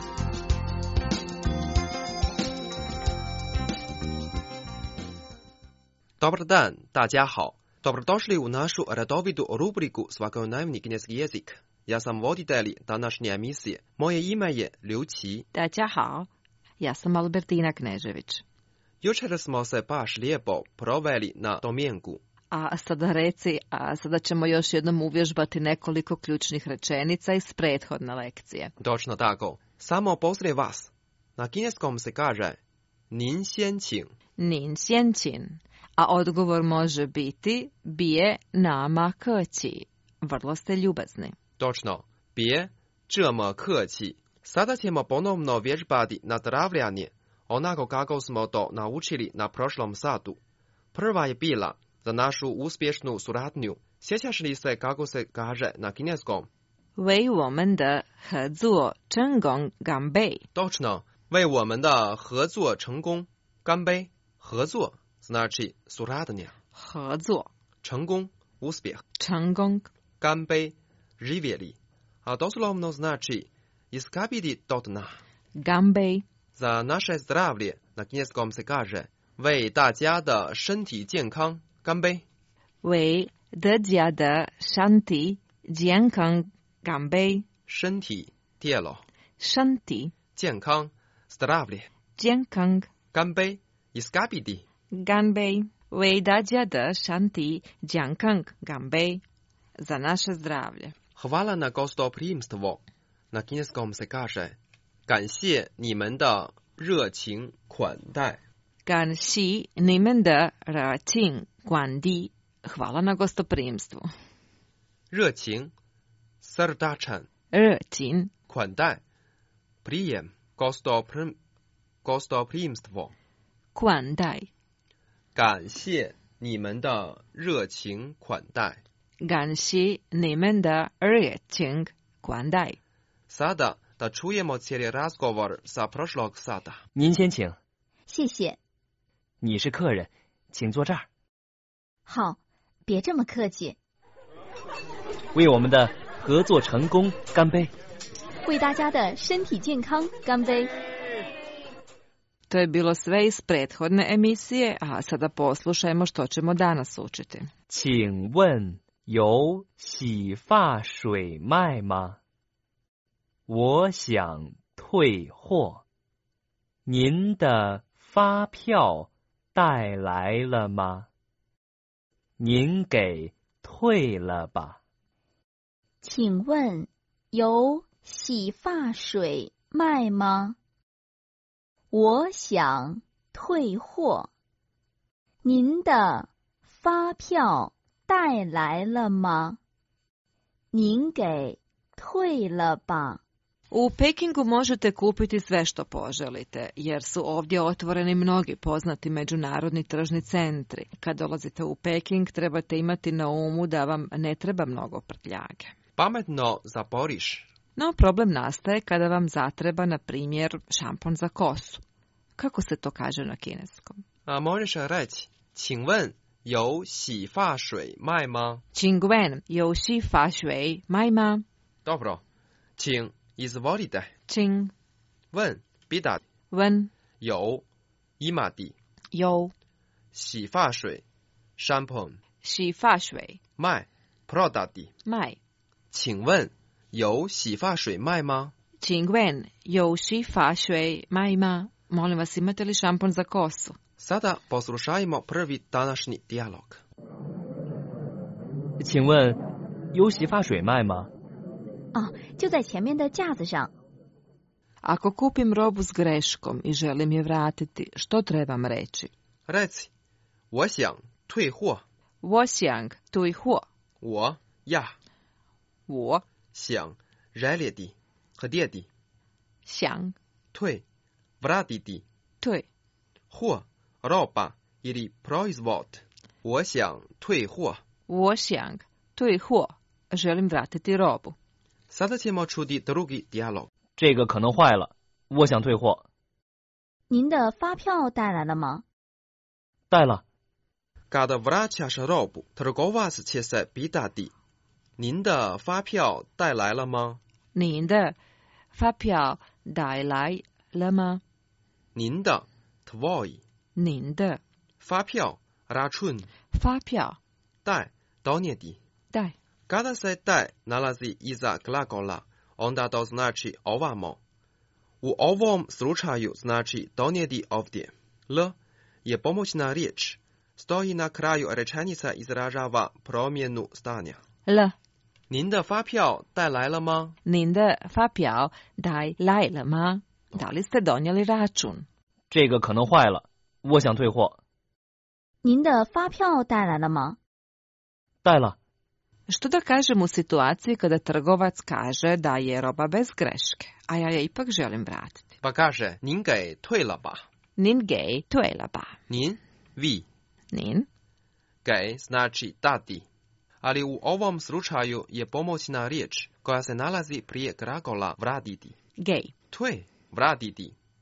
Добрий день, 大家好. Добродошли у нашу рядовиту рубрику «Svakodневний кінеський язик». Я сам водитель današnje emisije. Moje ime je Liu Qi. 大家好, ja sam Albertina Knežević. Jučer smo se baš lijepo proveli na domjenku. A sada reci, a sada ćemo još jednom uvježbati nekoliko ključnih rečenica iz prethodne lekcije. Točno tako. Samo poslije vas. Na kineskom se kaže Nin xian qing. Nin xian qing. A odgovor može biti bije nama keqi. Vrlo ste ljubazni. Točno. Bije, 这么客气. Sada ćemo ponovno vježbati nazdravljanje, onako kako smo to naučili na prošlom satu. Prva je bila za našu uspješnu suradnju. Sjećaš li se kako se kaže na kineskom? 为我们的合作成功干杯. Točno. 为我们的合作成功干杯。合作 значит сурадня. 合作成功 успех. 成功干杯 живели. А дословно значит искапиди до дна. Гамбей. За наше здравие на китайском се каже 为大家的身体健康干杯。 为大家的身体健康干杯。 身体 тело. 身体健康 здравие. 健康干杯 искапиди. 干杯 为大家的身体健康干杯 za naše zdravlje. Hvala na gostoprimstvo. Na kineskom se kaže 感谢你们的热情款待。 感谢你们的热情款待。Hvala na gostoprimstvu. 热情 srdačan. 热情款待 prijem gostoprim gostoprimstvo. 款待。 感谢你们的热情款待。 感谢你们的热情款待。 Sada da čujemo cijeli razgovor sa prošlog sata. 您先请。 谢谢。 你是客人，请坐这儿。 好，别这么客气。 为我们的合作成功干杯。 为大家的身体健康干杯。 To je bilo sve iz prethodne emisije, a sada poslušajmo što ćemo danas učiti. 请问有洗发水卖吗？我想退货。您的发票带来了吗？您给退了吧。 请问有洗发水卖吗？我想退货。您的发票带来了吗？您给退了吧。 U Pekingu možete kupiti sve što poželite, jer su ovdje otvoreni mnogi poznati međunarodni tržni centri. Kad dolazite u Peking, trebate imati na umu da vam ne treba mnogo prtljage. Pametno zaporiš. No, problem nastaje kada vam zatreba, na primjer, šampon za kosu. Kako se to kaže na kineskom? A možeš reći, 请问有洗发水卖吗？ 请问有洗发水卖吗？ Dobro, 请 izvolite. 请问 pitati. 问有 imati. 有洗发水 shampoo. 洗发水卖 prodati. 卖请问有洗发水卖吗？ 请问有洗发水卖吗？ Molim vas, imate li šampon za kosu? Sada poslušajmo prvi današnji dijalog. 请问有洗发水卖吗？ 啊，就在前面的架子上。 Ako kupim robu s greškom i želim je vratiti, što trebam reći? Reci, 我想退货。 我想退货。 我呀。 我想 željeti, htjeti. 想退 vratiti. 退货 roba ili proizvod. 我想退货。 我想退货。želim vratiti robu. Sada ćemo čuti drugi dijalog. 这个可能坏了，我想退货。 您的发票带来了吗？ 带了。 Kada vraćaš robu, trgovac će se pitati, 您的发票带来了吗？ 您的发票带来了吗？ 您的 tvoj. 您的发票 račun. 发票带 donijeti. 带 Kada se 带 nalazi iza glagola, onda to znači ovamo. U ovom slučaju znači donijeti ovdje. L je pomoćna riječ. Stoji na kraju rečenica izražava promjenu stanja. L 您的发票带来了吗？ 您的发票带来了吗？ Da li ste donijeli račun? 这个可能坏了，我想退货。 您的发票带来了吗？ 带了。 Što da kažem u situaciji kada trgovac kaže da je roba bez greške, a ja je ipak želim vratiti? Pa kaže, 您给退了吧。 您给退了吧。 您 vi. 您给 znači dati. Ali u ovom slučaju je pomoćna riječ koja se nalazi prije glagola vratiti. Gej. Tue, vratiti.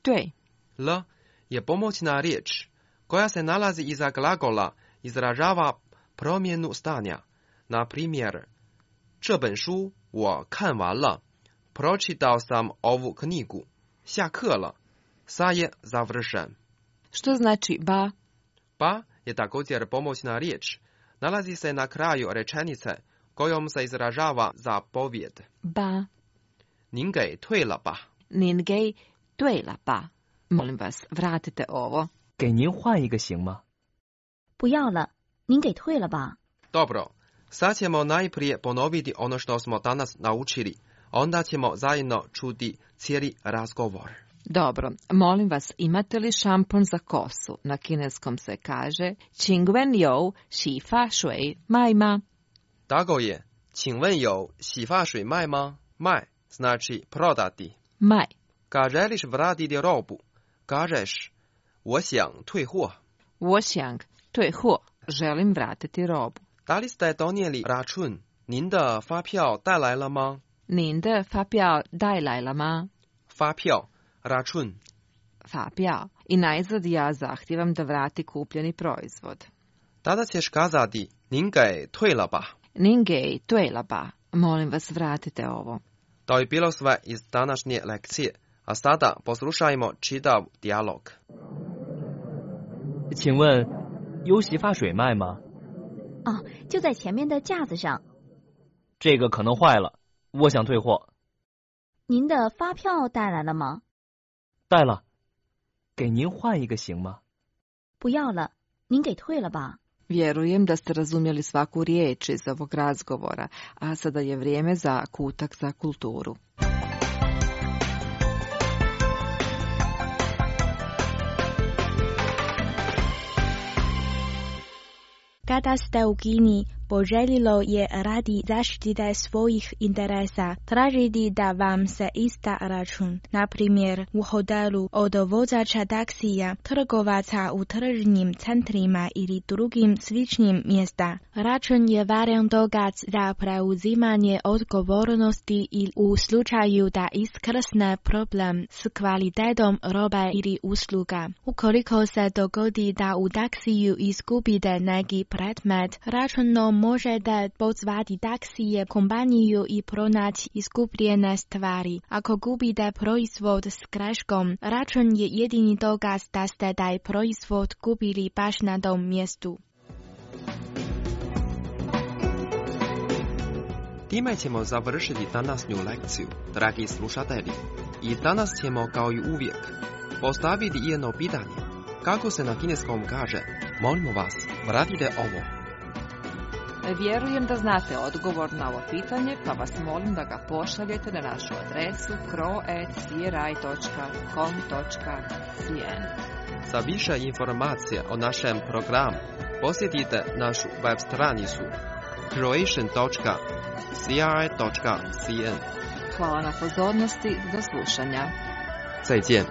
对. L je pomoćna riječ koja se nalazi iza glagola, izražava promjenu stanja. Na primjer, 这本书我看完了, pročitao sam ovu knjigu. 下课了, sa je završen. Što znači ba? Ba je također pomoćna riječ. Nalazi se na kraju rečenice kojom se izražava zapovjed. Ba. 您给退了吧. 您给对了吧? Molim vas, vratite ovo. 给您换一个行吗？ 不要了，您给退了吧。 Dobro, sad ćemo najprije ponoviti ono što smo danas naučili. Onda ćemo zajedno čuti cijeli razgovor. Dobro, molim vas, imate li šampon za kosu? Na kineskom se kaže Qingwen you xi fa shui mai ma. Tako je. 请问有洗发水卖吗? 卖 znači prodati. Mai. Kad želiš vratiti robu, kažeš 我想退货. 我想退货. Želim vratiti robu. Da li ste donijeli račun? 您的发票带来了吗? 您的发票带来了吗? 发票 račun. 发票. I najzad ja zahtijevam da vrati kupljeni proizvod. Tada ćeš kazati 您给退了吧. 您给对了吧? Molim vas, vratite ovo. To je bilo sve iz današnje lekcije, a sada poslušajmo čitav dijalog. 请问有洗发水卖吗？ 哦，就在前面的架子上。 这个可能坏了，我想退货。 您的发票带来了吗？ 带了，给您换一个行吗？ 不要了，您给退了吧。 Vjerujem da ste razumjeli svaku riječ iz ovog razgovora, a sada je vrijeme za kutak za kulturu. Kada ste u Kini, poželjelo je radi zaštite svojih interesa tražiti da vam se ista račun, na primjer u hotelu od vozača taksija, trgovaca u tržnim centrima ili drugim sličnim mjesta. Račun je važan dokaz za preuzimanje odgovornosti i u slučaju da iskrsne problem s kvalitetom robe ili usluga. Ukoliko se dogodi da u taksiju izgubite neki predmet, računom možete pozvati taksije kompaniju i pronaći izgubljene stvari. Ako gubite proizvod s greškom, račun je jedini dokaz da ste taj proizvod kupili baš na tom mjestu. Time ćemo završiti današnju lekciju, dragi slušatelji. I danas ćemo, kao i uvijek, postaviti jedno pitanje. Kako se na kineskom kaže, molimo vas, vratite ovo. Vjerujem da znate odgovor na ovo pitanje, pa vas molim da ga pošaljete na našu adresu kro at c r i dot com dot c n. Za više informacija o našem programu posjetite našu web stranicu croatian dot c r i dot c n. Hvala na pozornosti, do slušanja. 再见。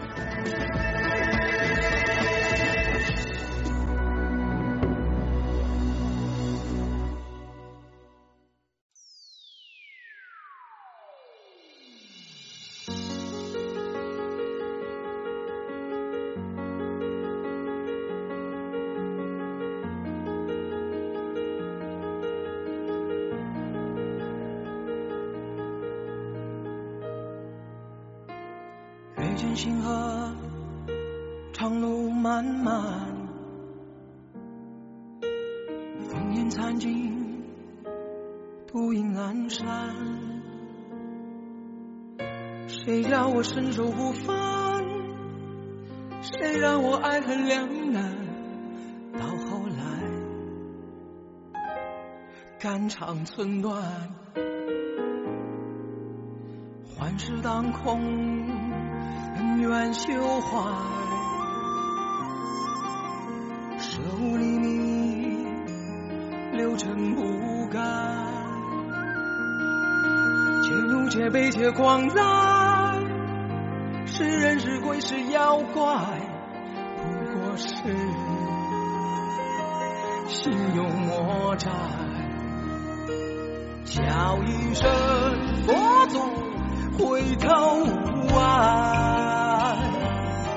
阅尽星河，长路漫漫，烽烟残尽，独影阑珊。谁叫我身手不凡？谁让我爱恨两难？到后来，肝肠寸断，幻世当空。恩怨休怀，舍无厘米，六尘不改。且怒且悲且狂哉，是人是鬼是妖怪，不过是心有魔债。叫一声佛祖，回头无岸。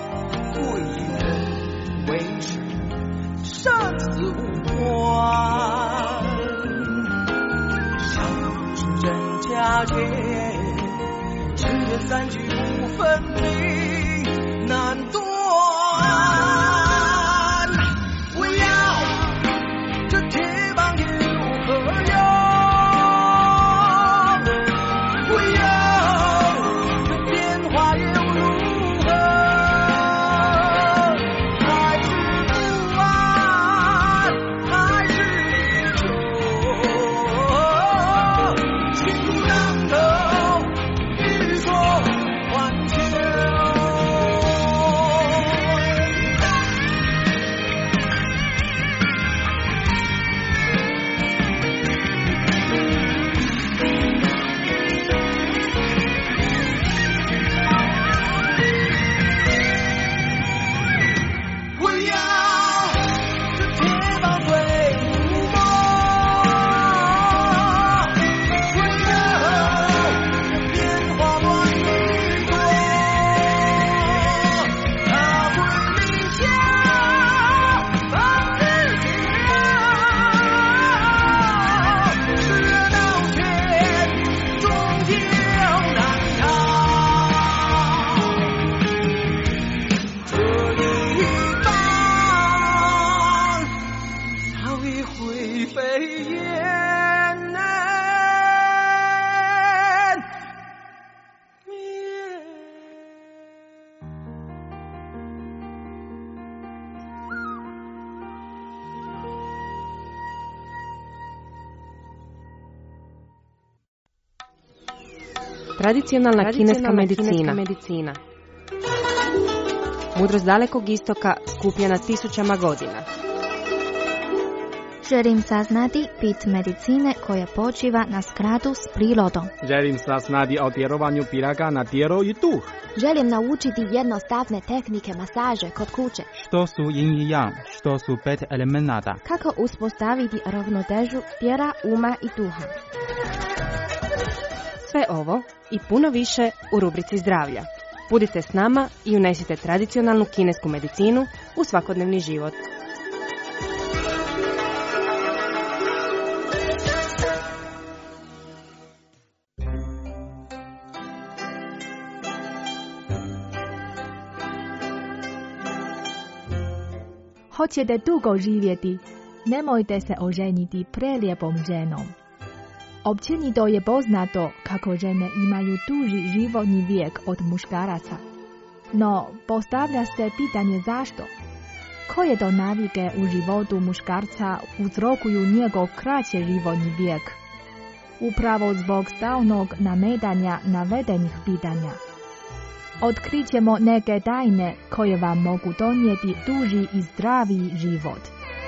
分离难断。我要这铁棒又何用？我要这变化又如何？还是不安，还是离愁，辛苦浪头欲说还休。我要这铁棒挥舞我，我要这变化乱与多，他会立下方日线，是热闹前终究难逃。这一棒早已灰飞烟灭。 Tradicionalna kineska medicina. medicina. Mudrost dalekog istoka skupljena tisućama godina. Želim saznati bit medicine koja počiva na skladu s prirodom. Želim saznati o djelovanju piraga na tijelo i duh. Želim naučiti jednostavne tehnike masaže kod kuće. Što su yin i yang, što su pet elemenata. Kako uspostaviti ravnotežu tijela, uma i duha. Sve ovo i puno više u rubrici zdravlja. Budite s nama i unesite tradicionalnu kinesku medicinu u svakodnevni život. Hoćete dugo živjeti, nemojte se oženiti prelijepom ženom. Općenito je poznato kako žene imaju duži životni vijek od muškaraca. No, postavlja se pitanje zašto? Koje to navike u životu muškarca uzrokuju njegov kraći životni vijek? Upravo zbog stalnog nametanja navedenih pitanja. Otkrićemo neke tajne koje vam mogu donijeti duži i zdraviji život.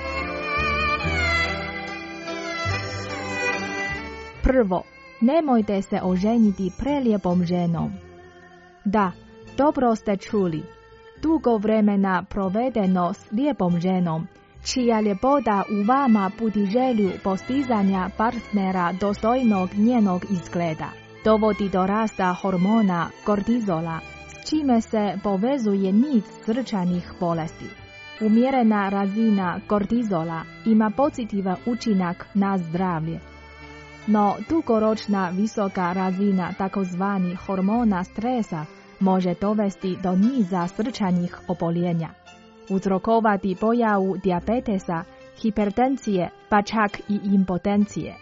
Prvo, nemojte se oženiti prelijepom ženom. Da, dobro ste čuli. Dugo vremena provedeno s lijepom ženom, čija ljepota u vama budi želju postizanja partnera dostojnog njenog izgleda, dovodi do rasta hormona kortizola, s čime se povezuje niz srčanih bolesti. Umjerena razina kortizola ima pozitivan učinak na zdravlje. No, dugoročna visoka razina takozvani hormona stresa može dovesti do niza srčanih oboljenja, uzrokovati pojavu dijabetesa, hipertenzije, pa čak i impotencije.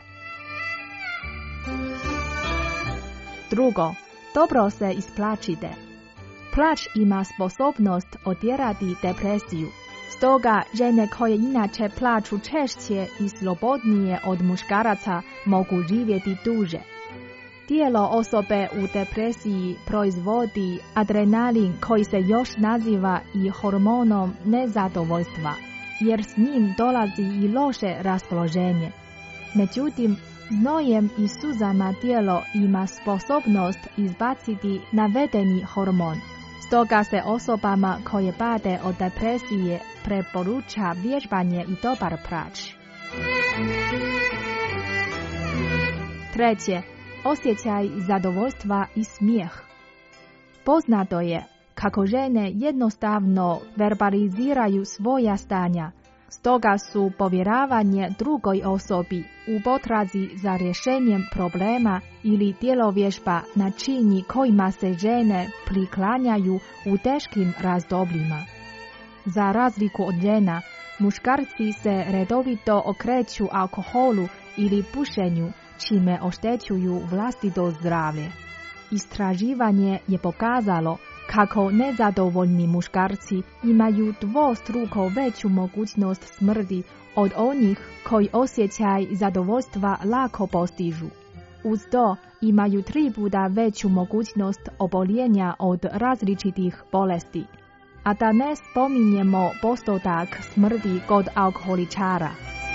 Drugo, dobro se isplačite. Plač ima sposobnost otjerati depresiju. Stoga žene koje inače plaču češće i slobodnije od muškaraca mogu živjeti duže. Tijelo osobe u depresiji proizvodi adrenalin koji se još naziva i hormonom nezadovoljstva, jer s njim dolazi i loše raspoloženje. Međutim, znojem i suzama tijelo ima sposobnost izbaciti navedeni hormon. Stoga se osobama koje pate od depresije preporuča vježbanje i dobar plač. Treće, osjećaj zadovoljstva i smijeh. Poznato je kako žene jednostavno verbaliziraju svoja stanja, Stoga su povjeravanje drugoj osobi u potrazi za rješenjem problema ili djelovježba načini kojima se žene priklanjaju u teškim razdobljima. Za razliku od žena, muškarci se redovito okreću alkoholu ili pušenju, čime oštećuju vlastito zdravlje. Istraživanje je pokazalo kako nezadovoljni muškarci imaju dvostruko veću mogućnost smrti od onih koji osjećaj zadovoljstva lako postižu. Uz to imaju tri puta veću mogućnost oboljenja od različitih bolesti. A da ne spominjemo postotak smrti kod alkoholičara.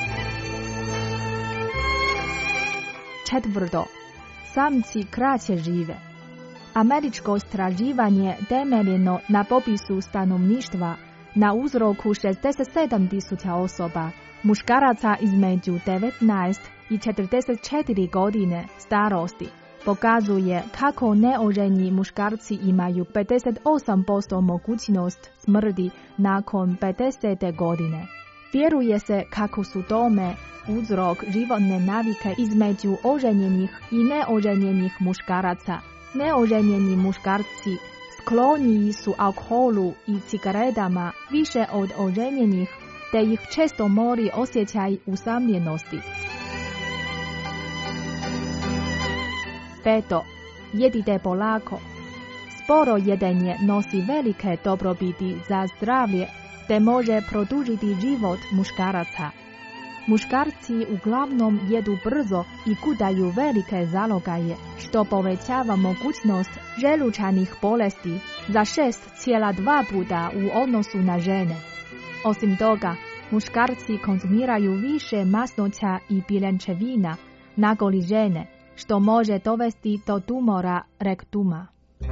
Četvrto, samci kraće žive. Američko istraživanje temeljeno na popisu stanovništva na uzroku šezdeset sedam tisuća osoba, muškaraca između devetnaest i četrdeset četiri godine starosti, pokazuje kako neoženjeni muškarci imaju pedeset osam posto mogućnost smrti nakon pedesete godine. Vjeruje se kako su tome uzrok životne navike između oženjenih i neoženjenih muškaraca. Neoženjeni muškarci skloniji su alkoholu i cigaretama više od oženjenih, te ih često mori osjećaj usamljenosti. Peto, jedite polako. Sporo jedenje nosi velike dobrobiti za zdravlje, te može produžiti život muškaraca. Muškarci uglavnom jedu brzo i gutaju velike zalogaje, što povećava mogućnost želučanih bolesti za šest zarez dva puta u odnosu na žene. Osim toga, muškarci konzumiraju više masnoća i pilenčevina nagoli žene, što može dovesti do tumora rektuma.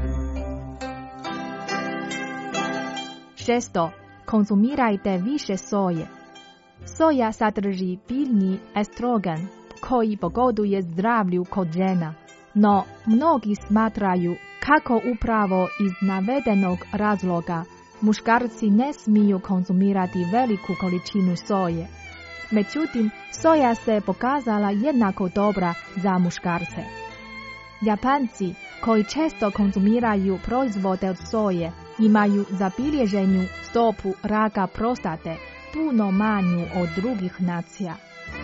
Šesto, konzumirajte više soje. Soja sadrži biljni estrogen koji pogoduje zdravlju kod žena, no mnogi smatraju kako upravo iz navedenog razloga muškarci ne smiju konzumirati veliku količinu soje. Međutim, soja se pokazala jednako dobra za muškarce. Japanci, koji često konzumiraju proizvode od soje, imaju zabilježenju stopu raka prostate puno manju od drugih nacija.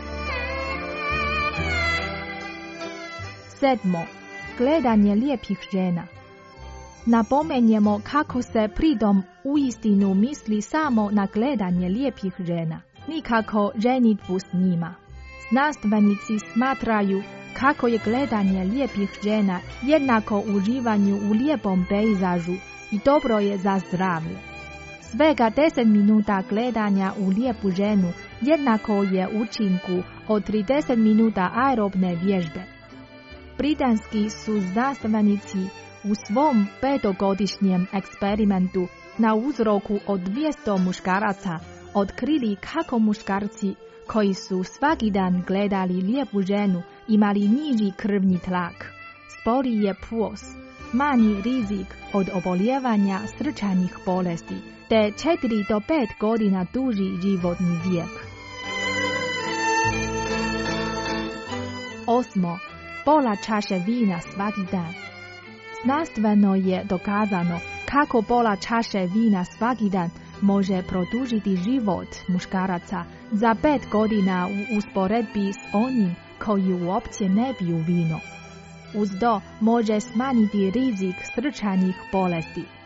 Sedmo, gledanje lijepih žena. Napomenjemo kako se pridom uistinu misli samo na gledanje lijepih žena, nikako ženitvu s njima. Znanstvenici smatraju kako je gledanje lijepih žena jednako uživanju u lijepom pejzažu i dobro je za zdravlje. Svega deset minuta gledanja u lijepu ženu jednako je učinku od trideset minuta aerobne vježbe. Britanski su znanstvenici u svom petogodišnjem eksperimentu na uzroku od dvjesto muškaraca otkrili kako muškarci koji su svaki dan gledali lijepu ženu imali niži krvni tlak, sporije puls, manji rizik od oboljevanja srčanih bolesti, te četiri do pet godina duži životni vijek. Osmo, pola čaše vina svaki dan. Znanstveno je dokazano kako pola čaše vina svaki dan može produžiti život muškaraca za pet godina u usporedbi s onim koji uopće ne piju vino. Uz to može smanjiti rizik srčanih bolesti.